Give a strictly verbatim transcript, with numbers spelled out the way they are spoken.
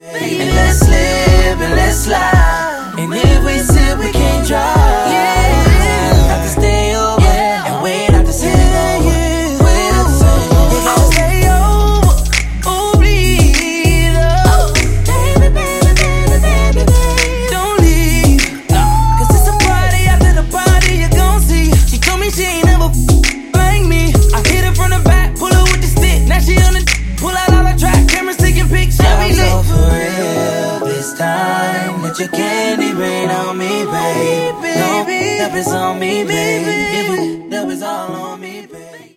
And let's slip and let's slide. And if we slip, we can't drive. Yeah. Have to stay over yeah. and wait out this hangover. Yeah. Wait out this hangover. You gotta stay over. Oh, please. Oh, baby, baby, baby, baby, baby. Don't leave. No. Cause it's a party after the party, you gon' see. She told me she ain't never like me. I hit her from the back, pull her with the stick. Now she on the pull out all the track, cameras taking pics. Yeah, we lit. For real this time. Let your candy rain on me, baby. No, that is on me, baby.